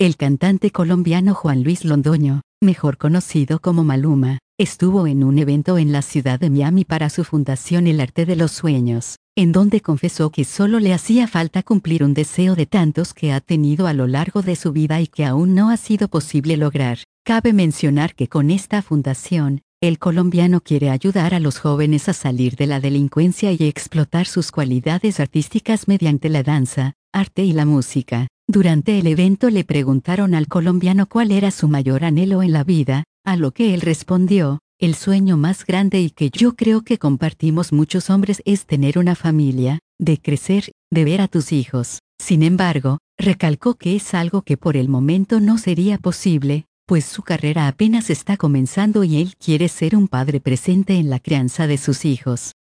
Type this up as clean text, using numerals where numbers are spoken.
El cantante colombiano Juan Luis Londoño, mejor conocido como Maluma, estuvo en un evento en la ciudad de Miami para su fundación El Arte de los Sueños, en donde confesó que solo le hacía falta cumplir un deseo de tantos que ha tenido a lo largo de su vida y que aún no ha sido posible lograr. Cabe mencionar que con esta fundación, el colombiano quiere ayudar a los jóvenes a salir de la delincuencia y explotar sus cualidades artísticas mediante la danza, arte y la música. Durante el evento le preguntaron al colombiano cuál era su mayor anhelo en la vida, a lo que él respondió: el sueño más grande y que yo creo que compartimos muchos hombres es tener una familia, de crecer, de ver a tus hijos. Sin embargo, recalcó que es algo que por el momento no sería posible, pues su carrera apenas está comenzando y él quiere ser un padre presente en la crianza de sus hijos.